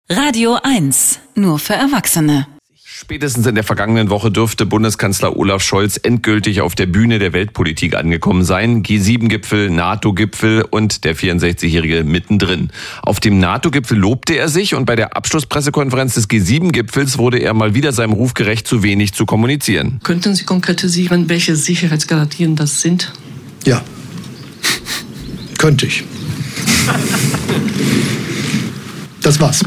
Radio 1, nur für Erwachsene. Spätestens in der vergangenen Woche dürfte Bundeskanzler Olaf Scholz endgültig auf der Bühne der Weltpolitik angekommen sein. G7-Gipfel, NATO-Gipfel und der 64-Jährige mittendrin. Auf dem NATO-Gipfel lobte er sich und bei der Abschlusspressekonferenz des G7-Gipfels wurde er mal wieder seinem Ruf gerecht, zu wenig zu kommunizieren. Könnten Sie konkretisieren, welche Sicherheitsgarantien das sind? Ja, könnte ich. Das war's.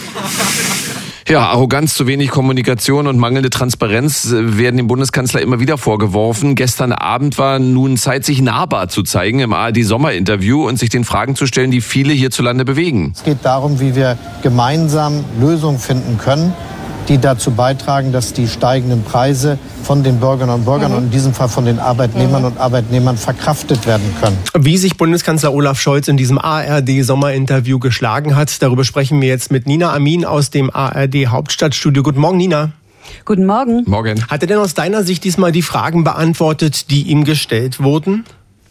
Ja, Arroganz, zu wenig Kommunikation und mangelnde Transparenz werden dem Bundeskanzler immer wieder vorgeworfen. Gestern Abend war nun Zeit, sich nahbar zu zeigen im ARD-Sommerinterview und sich den Fragen zu stellen, die viele hierzulande bewegen. Es geht darum, wie wir gemeinsam Lösungen finden können, die dazu beitragen, dass die steigenden Preise von den Bürgerinnen und Bürgern und in diesem Fall von den Arbeitnehmern und Arbeitnehmern verkraftet werden können. Wie sich Bundeskanzler Olaf Scholz in diesem ARD-Sommerinterview geschlagen hat, darüber sprechen wir jetzt mit Nina Amin aus dem ARD-Hauptstadtstudio. Guten Morgen, Nina. Guten Morgen. Morgen. Hat er denn aus deiner Sicht diesmal die Fragen beantwortet, die ihm gestellt wurden?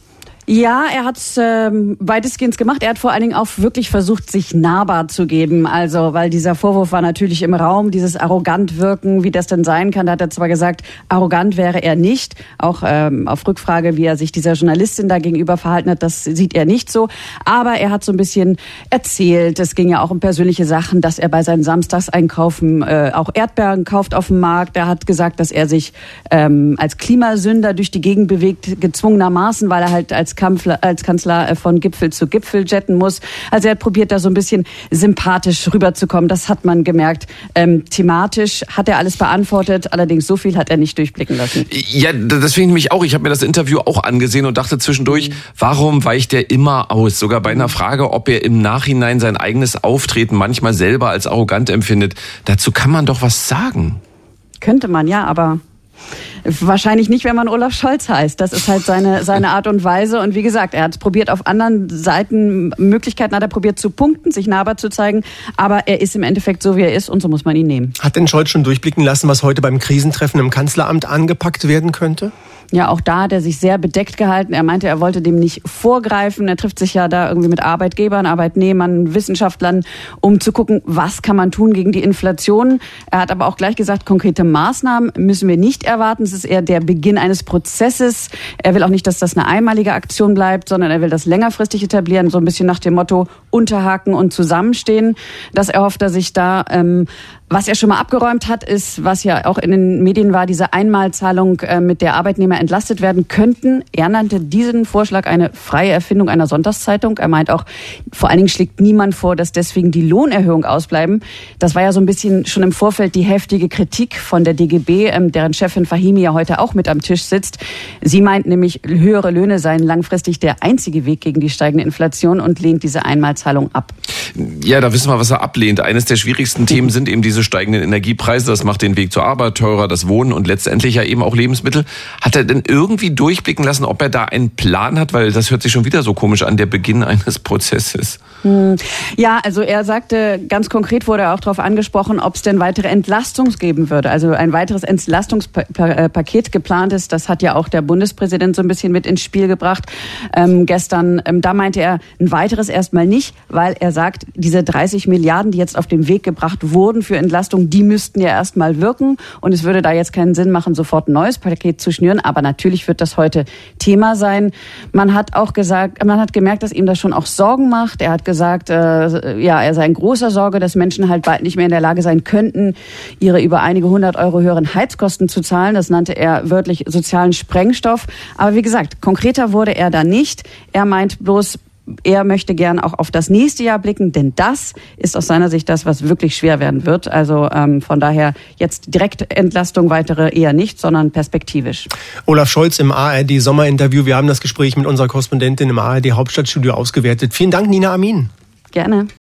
Ja, er hat es weitestgehend gemacht. Er hat vor allen Dingen auch wirklich versucht, sich nahbar zu geben. Also, weil dieser Vorwurf war natürlich im Raum, dieses arrogant wirken, wie das denn sein kann. Da hat er zwar gesagt, arrogant wäre er nicht. Auch auf Rückfrage, wie er sich dieser Journalistin da gegenüber verhalten hat, das sieht er nicht so. Aber er hat so ein bisschen erzählt, es ging ja auch um persönliche Sachen, dass er bei seinen Samstagseinkaufen auch Erdbeeren kauft auf dem Markt. Er hat gesagt, dass er sich als Klimasünder durch die Gegend bewegt, gezwungenermaßen, weil er halt als Kanzler von Gipfel zu Gipfel jetten muss. Also er hat probiert, da so ein bisschen sympathisch rüberzukommen. Das hat man gemerkt. Thematisch hat er alles beantwortet, allerdings so viel hat er nicht durchblicken lassen. Ja, das finde ich nämlich auch. Ich habe mir das Interview auch angesehen und dachte zwischendurch, warum weicht er immer aus? Sogar bei einer Frage, ob er im Nachhinein sein eigenes Auftreten manchmal selber als arrogant empfindet. Dazu kann man doch was sagen. Könnte man, ja, aber wahrscheinlich nicht, wenn man Olaf Scholz heißt. Das ist halt seine Art und Weise. Und wie gesagt, er hat probiert, auf anderen Seiten Möglichkeiten hat er probiert zu punkten, sich nahbar zu zeigen. Aber er ist im Endeffekt so, wie er ist und so muss man ihn nehmen. Hat denn Scholz schon durchblicken lassen, was heute beim Krisentreffen im Kanzleramt angepackt werden könnte? Ja, auch da hat er sich sehr bedeckt gehalten. Er meinte, er wollte dem nicht vorgreifen. Er trifft sich ja da irgendwie mit Arbeitgebern, Arbeitnehmern, Wissenschaftlern, um zu gucken, was kann man tun gegen die Inflation. Er hat aber auch gleich gesagt, konkrete Maßnahmen müssen wir nicht erwarten. Es ist eher der Beginn eines Prozesses. Er will auch nicht, dass das eine einmalige Aktion bleibt, sondern er will das längerfristig etablieren, so ein bisschen nach dem Motto unterhaken und zusammenstehen. Das erhofft er sich da. Was er schon mal abgeräumt hat, ist, was ja auch in den Medien war, diese Einmalzahlung, mit der Arbeitnehmer entlastet werden könnten. Er nannte diesen Vorschlag eine freie Erfindung einer Sonntagszeitung. Er meint auch, vor allen Dingen schlägt niemand vor, dass deswegen die Lohnerhöhung ausbleiben. Das war ja so ein bisschen schon im Vorfeld die heftige Kritik von der DGB, deren Chefin Fahimi ja heute auch mit am Tisch sitzt. Sie meint nämlich, höhere Löhne seien langfristig der einzige Weg gegen die steigende Inflation und lehnt diese Einmalzahlung ab. Ja, da wissen wir, was er ablehnt. Eines der schwierigsten Themen sind eben diese steigenden Energiepreise. Das macht den Weg zur Arbeit teurer, das Wohnen und letztendlich ja eben auch Lebensmittel. Hat er denn irgendwie durchblicken lassen, ob er da einen Plan hat? Weil das hört sich schon wieder so komisch an, der Beginn eines Prozesses. Ja, also er sagte, ganz konkret wurde er auch darauf angesprochen, ob es denn weitere Entlastungs geben würde. Also ein weiteres Entlastungspaket geplant ist. Das hat ja auch der Bundespräsident so ein bisschen mit ins Spiel gebracht gestern. Da meinte er, ein weiteres erstmal nicht, weil er sagt, diese 30 Milliarden, die jetzt auf den Weg gebracht wurden für Entlastung, die müssten ja erstmal wirken. Und es würde da jetzt keinen Sinn machen, sofort ein neues Paket zu schnüren. Aber natürlich wird das heute Thema sein. Man hat gemerkt, dass ihm das schon auch Sorgen macht. Er hat gesagt, er sei in großer Sorge, dass Menschen halt bald nicht mehr in der Lage sein könnten, ihre über einige 100 Euro höheren Heizkosten zu zahlen. Das nannte er wörtlich sozialen Sprengstoff. Aber wie gesagt, konkreter wurde er da nicht. Er meint bloß, er möchte gern auch auf das nächste Jahr blicken, denn das ist aus seiner Sicht das, was wirklich schwer werden wird. Also von daher jetzt direkt Entlastung, weitere eher nicht, sondern perspektivisch. Olaf Scholz im ARD-Sommerinterview. Wir haben das Gespräch mit unserer Korrespondentin im ARD-Hauptstadtstudio ausgewertet. Vielen Dank, Nina Amin. Gerne.